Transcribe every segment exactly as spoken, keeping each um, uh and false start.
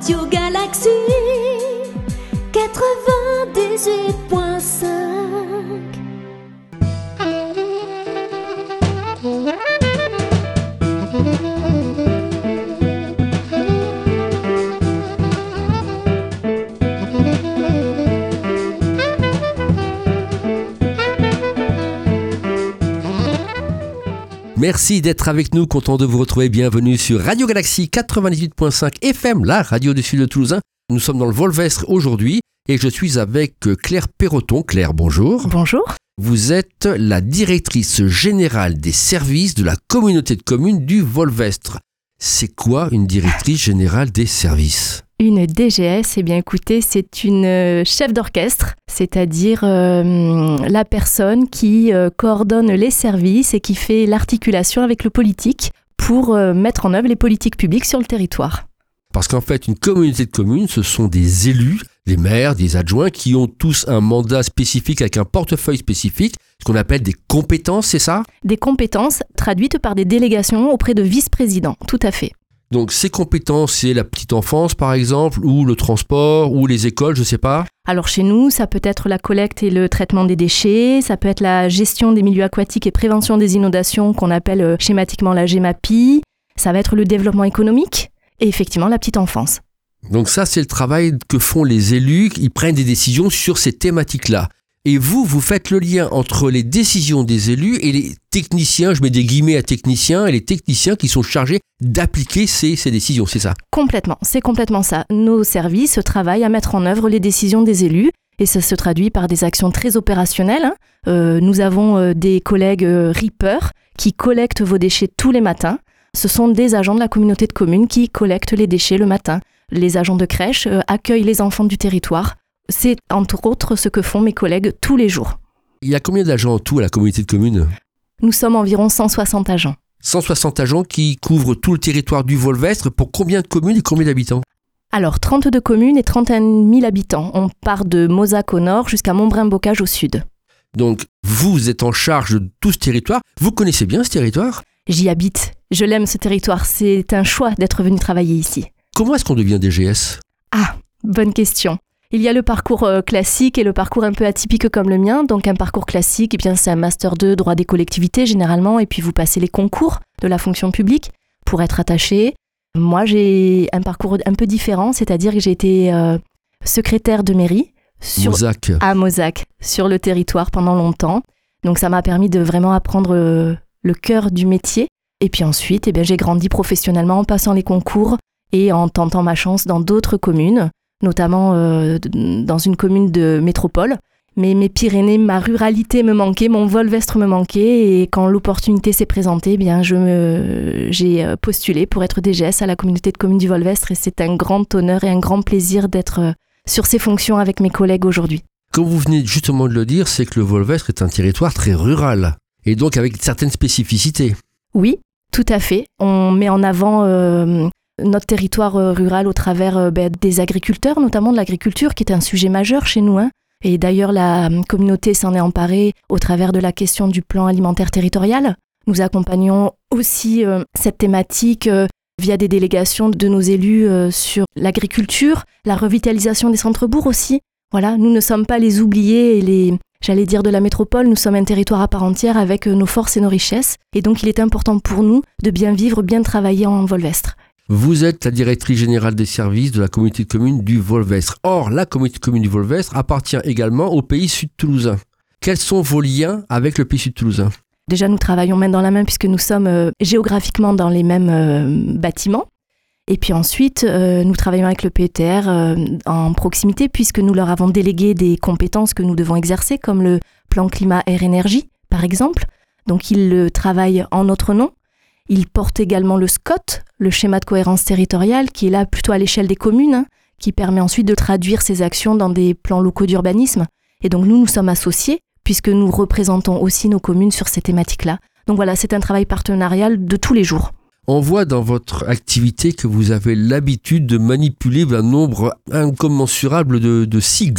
Radio Galaxy quatre-vingt-dix-huit point cinq. Merci d'être avec nous, content de vous retrouver. Bienvenue sur Radio Galaxy quatre-vingt-dix-huit point cinq F M, la radio du sud de Toulousain. Nous sommes dans le Volvestre aujourd'hui et je suis avec Claire Perroton. Claire, bonjour. Bonjour. Vous êtes la directrice générale des services de la communauté de communes du Volvestre. C'est quoi une directrice générale des services ? Une D G S, eh bien écoutez, c'est une chef d'orchestre, c'est-à-dire euh, la personne qui euh, coordonne les services et qui fait l'articulation avec le politique pour euh, mettre en œuvre les politiques publiques sur le territoire. Parce qu'en fait, une communauté de communes, ce sont des élus, des maires, des adjoints qui ont tous un mandat spécifique avec un portefeuille spécifique, ce qu'on appelle des compétences, c'est ça ? Des compétences traduites par des délégations auprès de vice-présidents, tout à fait. Donc ces compétences, c'est la petite enfance par exemple, ou le transport, ou les écoles, je ne sais pas. Alors chez nous, ça peut être la collecte et le traitement des déchets, ça peut être la gestion des milieux aquatiques et prévention des inondations qu'on appelle schématiquement la GEMAPI, ça va être le développement économique et effectivement la petite enfance. Donc ça, c'est le travail que font les élus, ils prennent des décisions sur ces thématiques-là. Et vous, vous faites le lien entre les décisions des élus et les techniciens, je mets des guillemets à techniciens, et les techniciens qui sont chargés d'appliquer ces, ces décisions, c'est ça ? Complètement, c'est complètement ça. Nos services travaillent à mettre en œuvre les décisions des élus et ça se traduit par des actions très opérationnelles. Hein. Euh, nous avons euh, des collègues euh, reapers qui collectent vos déchets tous les matins. Ce sont des agents de la communauté de communes qui collectent les déchets le matin. Les agents de crèche euh, accueillent les enfants du territoire. C'est entre autres ce que font mes collègues tous les jours. Il y a combien d'agents en tout à la communauté de communes ? Nous sommes environ cent soixante agents. cent soixante agents qui couvrent tout le territoire du Volvestre. Pour combien de communes et combien d'habitants ? Alors, trente-deux communes et trente et un mille habitants. On part de Mozac au nord jusqu'à Montbrun-Bocage au sud. Donc, vous êtes en charge de tout ce territoire. Vous connaissez bien ce territoire ? J'y habite. Je l'aime ce territoire. C'est un choix d'être venu travailler ici. Comment est-ce qu'on devient D G S ? Ah, bonne question. Il y a le parcours euh, classique et le parcours un peu atypique comme le mien. Donc un parcours classique, eh bien, c'est un master deux droit des collectivités généralement, et puis vous passez les concours de la fonction publique pour être attaché. Moi, j'ai un parcours un peu différent, c'est-à-dire que j'ai été euh, secrétaire de mairie sur, Mozac. à Mozac, sur le territoire pendant longtemps. Donc ça m'a permis de vraiment apprendre euh, le cœur du métier. Et puis ensuite, eh bien, j'ai grandi professionnellement en passant les concours et en tentant ma chance dans d'autres communes, notamment euh, dans une commune de métropole. Mais mes Pyrénées, ma ruralité me manquait, mon Volvestre me manquait, et quand l'opportunité s'est présentée, eh bien je me, j'ai postulé pour être D G S à la communauté de communes du Volvestre, et c'est un grand honneur et un grand plaisir d'être sur ces fonctions avec mes collègues aujourd'hui. Comme vous venez justement de le dire, c'est que le Volvestre est un territoire très rural, et donc avec certaines spécificités. Oui, tout à fait. On met en avant Euh, notre territoire rural au travers euh, ben, des agriculteurs, notamment de l'agriculture, qui est un sujet majeur chez nous. Hein. Et d'ailleurs, la communauté s'en est emparée au travers de la question du plan alimentaire territorial. Nous accompagnons aussi euh, cette thématique euh, via des délégations de nos élus euh, sur l'agriculture, la revitalisation des centres-bourgs aussi. Voilà, nous ne sommes pas les oubliés et les, j'allais dire, de la métropole. Nous sommes un territoire à part entière avec nos forces et nos richesses. Et donc, il est important pour nous de bien vivre, bien travailler en Volvestre. Vous êtes la directrice générale des services de la communauté de communes du Volvestre. Or, la communauté de communes du Volvestre appartient également au pays sud-toulousain. Quels sont vos liens avec le pays sud-toulousain ? Déjà, nous travaillons main dans la main puisque nous sommes euh, géographiquement dans les mêmes euh, bâtiments. Et puis ensuite, euh, nous travaillons avec le P E T R euh, en proximité puisque nous leur avons délégué des compétences que nous devons exercer, comme le plan climat-air-énergie, par exemple. Donc, ils le travaillent en notre nom. Il porte également le S C O T, le schéma de cohérence territoriale, qui est là plutôt à l'échelle des communes, hein, qui permet ensuite de traduire ces actions dans des plans locaux d'urbanisme. Et donc nous, nous sommes associés, puisque nous représentons aussi nos communes sur ces thématiques-là. Donc voilà, c'est un travail partenarial de tous les jours. On voit dans votre activité que vous avez l'habitude de manipuler un nombre incommensurable de, de sigles.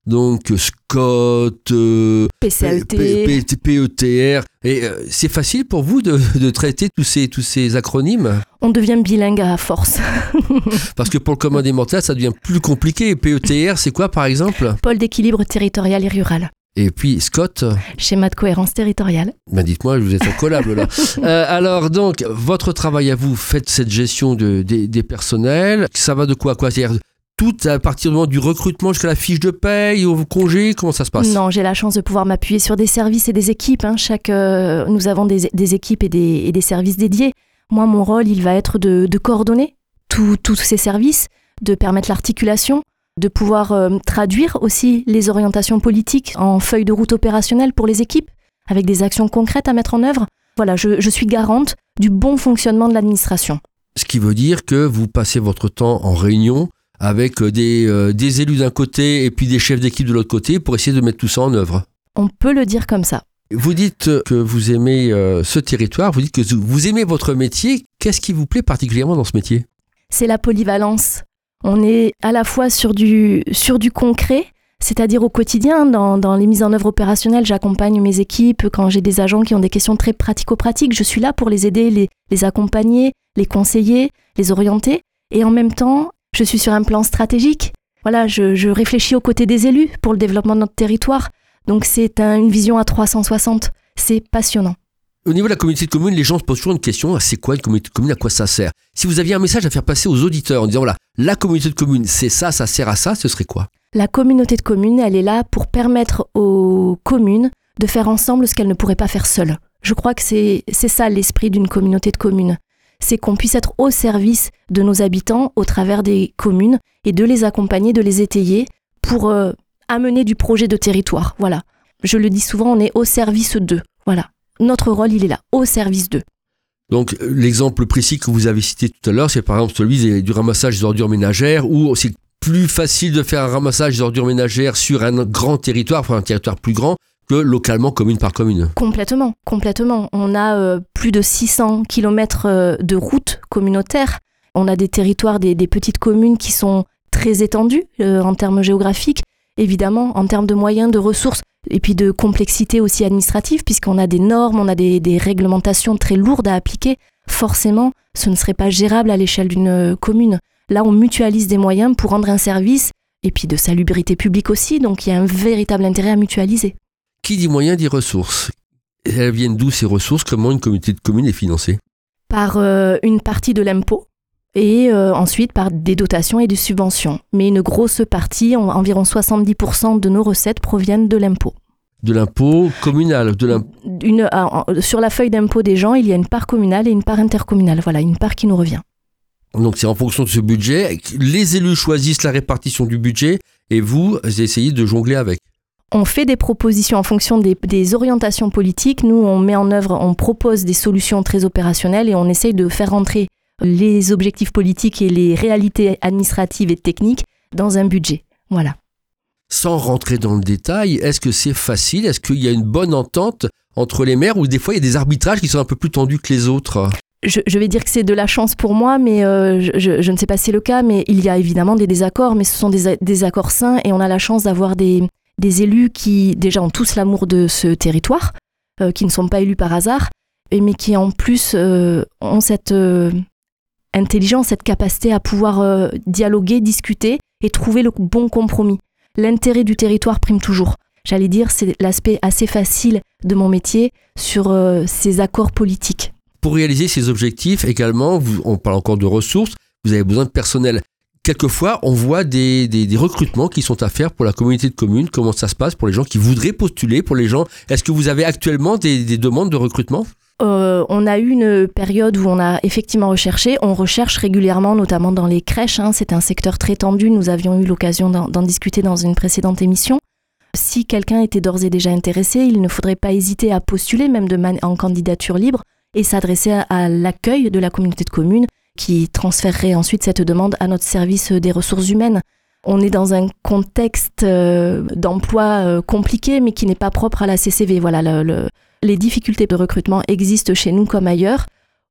donc Scott, euh, P C L T, P- P- P E T R. Et euh, c'est facile pour vous de, de traiter tous ces, tous ces acronymes? On devient bilingue à force. Parce que pour le commun des mortels, ça devient plus compliqué. P E T R, c'est quoi par exemple? Pôle d'équilibre territorial et rural. Et puis Scott? Schéma de cohérence territoriale. Ben dites-moi, vous êtes incollable là. euh, alors donc, votre travail à vous, faites cette gestion de, des, des personnels. Ça va de quoi à quoi? C'est-à-dire tout à partir du moment du recrutement jusqu'à la fiche de paye, au congé, comment ça se passe? Non, j'ai la chance de pouvoir m'appuyer sur des services et des équipes. Hein. Chaque, euh, nous avons des, des équipes et des, et des services dédiés. Moi, mon rôle, il va être de, de coordonner tous ces services, de permettre l'articulation, de pouvoir euh, traduire aussi les orientations politiques en feuilles de route opérationnelles pour les équipes, avec des actions concrètes à mettre en œuvre. Voilà, je, je suis garante du bon fonctionnement de l'administration. Ce qui veut dire que vous passez votre temps en réunion avec des, euh, des élus d'un côté et puis des chefs d'équipe de l'autre côté pour essayer de mettre tout ça en œuvre. On peut le dire comme ça. Vous dites que vous aimez euh, ce territoire, vous dites que vous aimez votre métier. Qu'est-ce qui vous plaît particulièrement dans ce métier? C'est la polyvalence. On est à la fois sur du, sur du concret, c'est-à-dire au quotidien, dans, dans les mises en œuvre opérationnelles, j'accompagne mes équipes. Quand j'ai des agents qui ont des questions très pratico-pratiques, je suis là pour les aider, les, les accompagner, les conseiller, les orienter. Et en même temps, je suis sur un plan stratégique. Voilà, je, je réfléchis aux côtés des élus pour le développement de notre territoire. Donc c'est un, une vision à trois cent soixante. C'est passionnant. Au niveau de la communauté de communes, les gens se posent toujours une question, c'est quoi une communauté de communes, à quoi ça sert? Si vous aviez un message à faire passer aux auditeurs en disant, voilà, la communauté de communes, c'est ça, ça sert à ça, ce serait quoi? La communauté de communes, elle est là pour permettre aux communes de faire ensemble ce qu'elles ne pourraient pas faire seules. Je crois que c'est, c'est ça l'esprit d'une communauté de communes. C'est qu'on puisse être au service de nos habitants au travers des communes et de les accompagner, de les étayer pour euh, amener du projet de territoire. Voilà. Je le dis souvent, on est au service d'eux. Voilà. Notre rôle, il est là, au service d'eux. Donc, l'exemple précis que vous avez cité tout à l'heure, c'est par exemple celui du ramassage des ordures ménagères, où c'est plus facile de faire un ramassage des ordures ménagères sur un grand territoire, enfin un territoire plus grand, que localement, commune par commune. Complètement, complètement. On a euh, plus de six cents kilomètres euh, de routes communautaires. On a des territoires, des, des petites communes qui sont très étendues euh, en termes géographiques, évidemment, en termes de moyens, de ressources, et puis de complexité aussi administrative, puisqu'on a des normes, on a des, des réglementations très lourdes à appliquer. Forcément, ce ne serait pas gérable à l'échelle d'une commune. Là, on mutualise des moyens pour rendre un service, et puis de salubrité publique aussi, donc il y a un véritable intérêt à mutualiser. Qui dit moyens dit ressources. Elles viennent d'où ces ressources? Comment une communauté de communes est financée? Par euh, une partie de l'impôt et euh, ensuite par des dotations et des subventions. Mais une grosse partie, on, environ soixante-dix pour cent de nos recettes proviennent de l'impôt. De l'impôt communal de l'impôt. Une, euh, sur la feuille d'impôt des gens, il y a une part communale et une part intercommunale. Voilà, une part qui nous revient. Donc c'est en fonction de ce budget. Les élus choisissent la répartition du budget et vous essayez de jongler avec. On fait des propositions en fonction des, des orientations politiques. Nous, on met en œuvre, on propose des solutions très opérationnelles et on essaye de faire rentrer les objectifs politiques et les réalités administratives et techniques dans un budget. Voilà. Sans rentrer dans le détail, est-ce que c'est facile? Est-ce qu'il y a une bonne entente entre les maires ou des fois il y a des arbitrages qui sont un peu plus tendus que les autres? Je, je vais dire que c'est de la chance pour moi, mais euh, je, je ne sais pas si c'est le cas, mais il y a évidemment des désaccords, mais ce sont des, des accords sains et on a la chance d'avoir des, des élus qui déjà ont tous l'amour de ce territoire, euh, qui ne sont pas élus par hasard, mais qui en plus euh, ont cette euh, intelligence, cette capacité à pouvoir euh, dialoguer, discuter et trouver le bon compromis. L'intérêt du territoire prime toujours. J'allais dire, c'est l'aspect assez facile de mon métier sur euh, ces accords politiques. Pour réaliser ces objectifs, également, vous, on parle encore de ressources, vous avez besoin de personnel. Quelquefois, on voit des, des, des recrutements qui sont à faire pour la communauté de communes. Comment ça se passe pour les gens qui voudraient postuler, pour les gens? Est-ce que vous avez actuellement des, des demandes de recrutement? Euh, on a eu une période où on a effectivement recherché. On recherche régulièrement, notamment dans les crèches. Hein. C'est un secteur très tendu. Nous avions eu l'occasion d'en, d'en discuter dans une précédente émission. Si quelqu'un était d'ores et déjà intéressé, il ne faudrait pas hésiter à postuler, même de man- en candidature libre, et s'adresser à, à l'accueil de la communauté de communes qui transférerait ensuite cette demande à notre service des ressources humaines. On est dans un contexte euh, d'emploi euh, compliqué, mais qui n'est pas propre à la C C V. Voilà, le, le, les difficultés de recrutement existent chez nous comme ailleurs.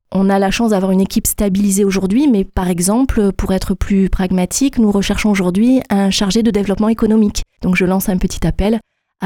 On a la chance d'avoir une équipe stabilisée aujourd'hui, mais par exemple, pour être plus pragmatique, nous recherchons aujourd'hui un chargé de développement économique. Donc je lance un petit appel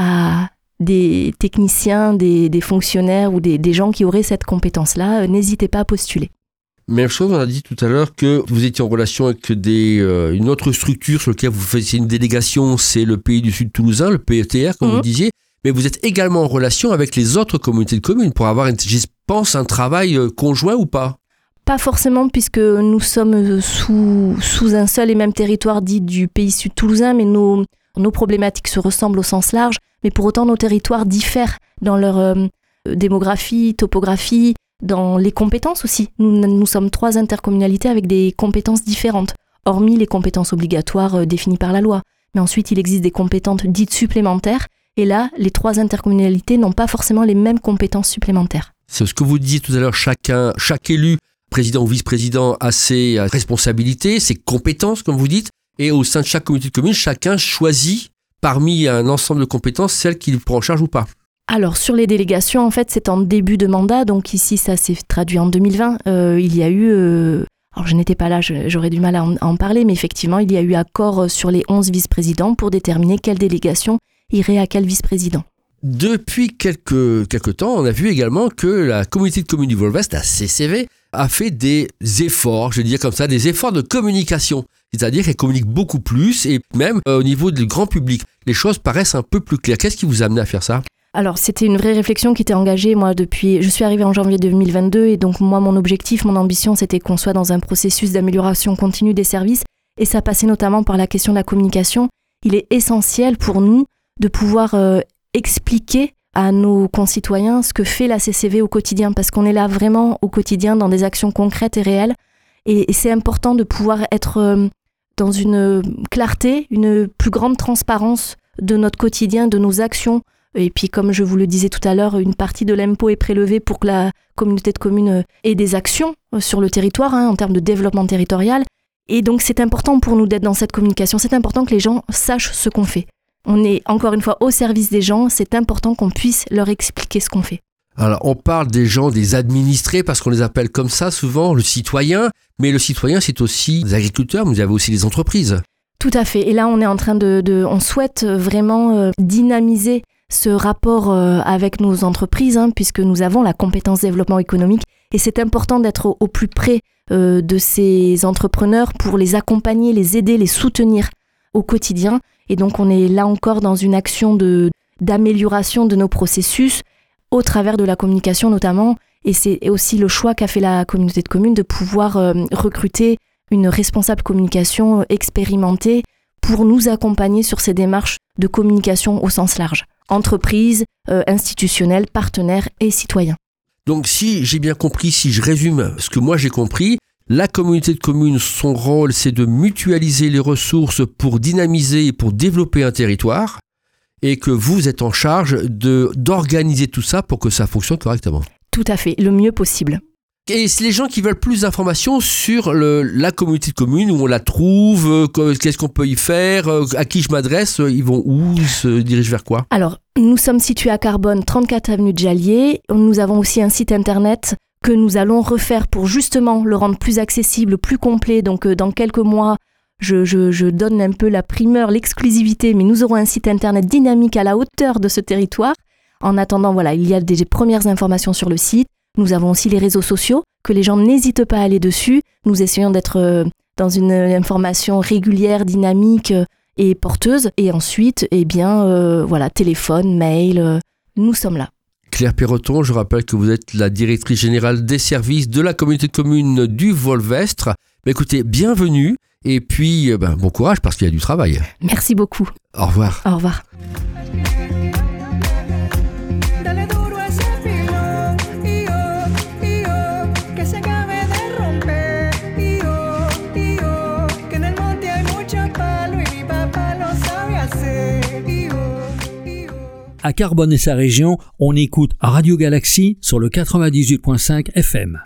à des techniciens, des, des fonctionnaires ou des, des gens qui auraient cette compétence-là. N'hésitez pas à postuler. Même chose, on a dit tout à l'heure que vous étiez en relation avec des, euh, une autre structure sur laquelle vous faisiez une délégation, c'est le Pays du Sud Toulousain, le P E T R, comme mmh. vous disiez. Mais vous êtes également en relation avec les autres communautés de communes pour avoir, je pense, un travail conjoint ou pas ? Pas forcément, puisque nous sommes sous, sous un seul et même territoire dit du Pays Sud Toulousain, mais nos, nos problématiques se ressemblent au sens large. Mais pour autant, nos territoires diffèrent dans leur euh, démographie, topographie, dans les compétences aussi. Nous, nous sommes trois intercommunalités avec des compétences différentes, hormis les compétences obligatoires euh, définies par la loi. Mais ensuite, il existe des compétences dites supplémentaires. Et là, les trois intercommunalités n'ont pas forcément les mêmes compétences supplémentaires. C'est ce que vous disiez tout à l'heure, chacun, chaque élu, président ou vice-président, a ses responsabilités, ses compétences, comme vous dites. Et au sein de chaque communauté de communes, chacun choisit parmi un ensemble de compétences celles qu'il prend en charge ou pas. Alors, sur les délégations, en fait, c'est en début de mandat. Donc ici, ça s'est traduit en deux mille vingt. Euh, il y a eu... Euh, alors, je n'étais pas là, je, j'aurais du mal à en, à en parler, mais effectivement, il y a eu accord sur les onze vice-présidents pour déterminer quelle délégation irait à quel vice-président. Depuis quelques, quelques temps, on a vu également que la communauté de communes du Volvest, la C C V, a fait des efforts, je vais dire comme ça, des efforts de communication. C'est-à-dire qu'elle communique beaucoup plus et même euh, au niveau du grand public, les choses paraissent un peu plus claires. Qu'est-ce qui vous a amené à faire ça ? Alors, c'était une vraie réflexion qui était engagée, moi, depuis... Je suis arrivée en janvier deux mille vingt-deux et donc, moi, mon objectif, mon ambition, c'était qu'on soit dans un processus d'amélioration continue des services et ça passait notamment par la question de la communication. Il est essentiel pour nous de pouvoir euh, expliquer à nos concitoyens ce que fait la C C V au quotidien, parce qu'on est là vraiment au quotidien dans des actions concrètes et réelles. Et, et c'est important de pouvoir être euh, dans une clarté, une plus grande transparence de notre quotidien, de nos actions. Et puis, comme je vous le disais tout à l'heure, une partie de l'impôt est prélevée pour que la communauté de communes ait des actions sur le territoire, hein, en termes de développement territorial. Et donc, c'est important pour nous d'être dans cette communication. C'est important que les gens sachent ce qu'on fait. On est encore une fois au service des gens, c'est important qu'on puisse leur expliquer ce qu'on fait. Alors on parle des gens, des administrés, parce qu'on les appelle comme ça souvent, le citoyen, mais le citoyen c'est aussi les agriculteurs, mais vous avez aussi les entreprises. Tout à fait, et là on est en train de, de on souhaite vraiment euh, dynamiser ce rapport euh, avec nos entreprises, hein, puisque nous avons la compétence développement économique, et c'est important d'être au, au plus près euh, de ces entrepreneurs pour les accompagner, les aider, les soutenir au quotidien. Et donc, on est là encore dans une action de, d'amélioration de nos processus au travers de la communication notamment. Et c'est aussi le choix qu'a fait la communauté de communes de pouvoir euh, recruter une responsable communication expérimentée pour nous accompagner sur ces démarches de communication au sens large. Entreprises, euh, institutionnelles, partenaires et citoyens. Donc, si j'ai bien compris, si je résume ce que moi j'ai compris, la communauté de communes, son rôle, c'est de mutualiser les ressources pour dynamiser et pour développer un territoire et que vous êtes en charge de, d'organiser tout ça pour que ça fonctionne correctement. Tout à fait, le mieux possible. Et c'est les gens qui veulent plus d'informations sur le, la communauté de communes, où on la trouve, qu'est-ce qu'on peut y faire, à qui je m'adresse, ils vont où, ils se dirigent vers quoi ? Alors, nous sommes situés à Carbone, trente-quatre avenue de Jallier. Nous avons aussi un site internet que nous allons refaire pour justement le rendre plus accessible, plus complet. Donc euh, dans quelques mois, je, je, je donne un peu la primeur, l'exclusivité, mais nous aurons un site internet dynamique à la hauteur de ce territoire. En attendant, voilà, il y a des premières informations sur le site. Nous avons aussi les réseaux sociaux, que les gens n'hésitent pas à aller dessus. Nous essayons d'être euh, dans une information régulière, dynamique euh, et porteuse. Et ensuite, eh bien, euh, voilà, téléphone, mail, euh, nous sommes là. Claire Perroton, je rappelle que vous êtes la directrice générale des services de la communauté de communes du Volvestre. Ben écoutez, bienvenue et puis ben, bon courage parce qu'il y a du travail. Merci beaucoup. Au revoir. Au revoir. À Carbone et sa région, on écoute Radio Galaxie sur le quatre-vingt-dix-huit virgule cinq F M.